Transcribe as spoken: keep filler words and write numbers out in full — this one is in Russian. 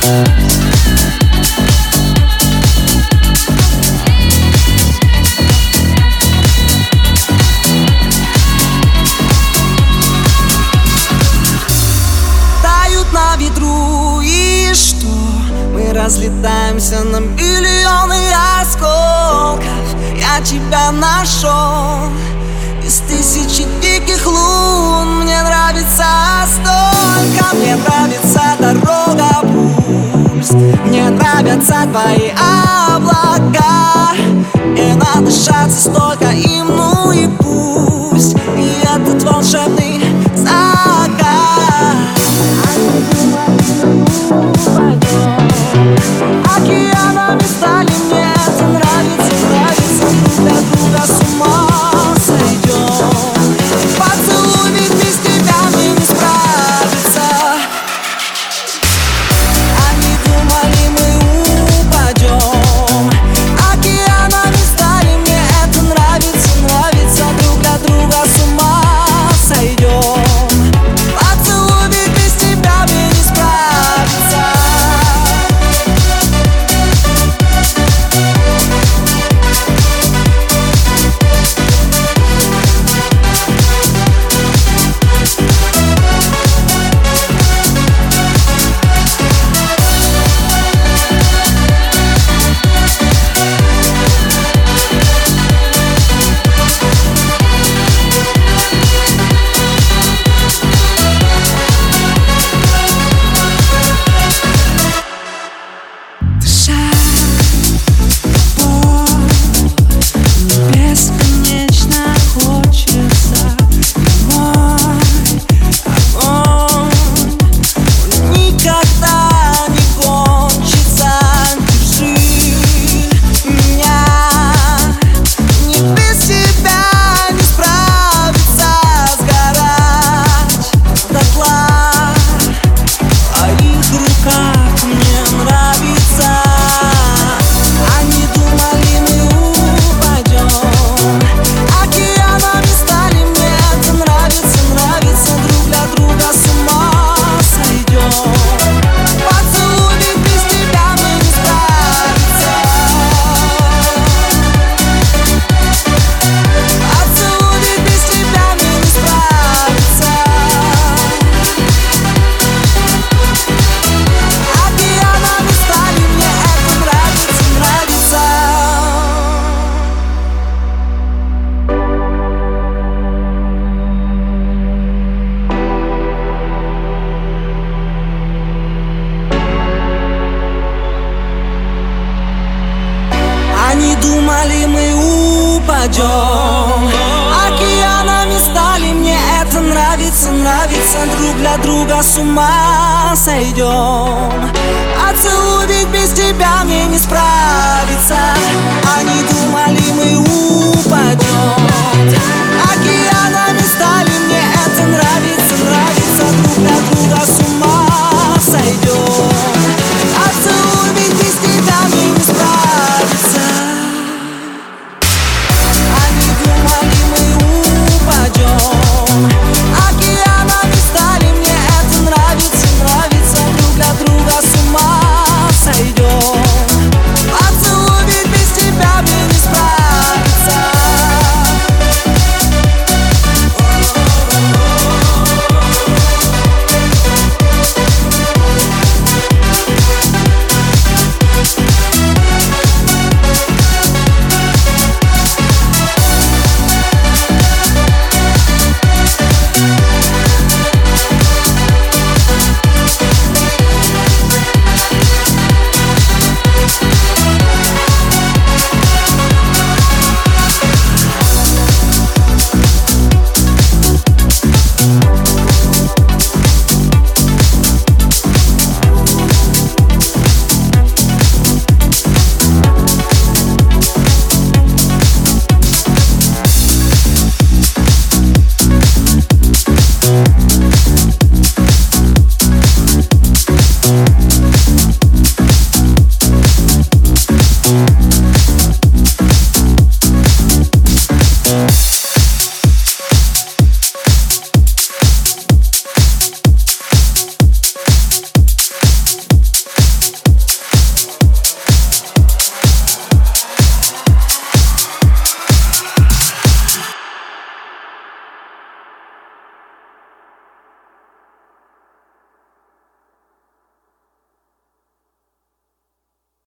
На ветру, и что? Мы разлетаемся на миллионы осколков. Я тебя нашел из тысячи диких лун. Мне нравится столько, мне нравится дорога, пульс. Мне нравятся твои облака, и надышаться столько им, ну и пусть. И этот волшебный закат. Океанами стали, мне это нравится, нравится. Друг для друга с ума сойдем. Поцелуй, ведь без тебя мне не справиться. Они думали, мы упадем. Океанами стали, мне это нравится, нравится. Друг для друга с ума сойдем. Поцелуй, ведь без тебя мне не справиться. Они думали, мы упадем. Океанами стали, мне это нравится, нравится. Друг для друга с ума сойдем. Поцелуй, ведь без тебя мне не справиться. Они думали, мы упадем.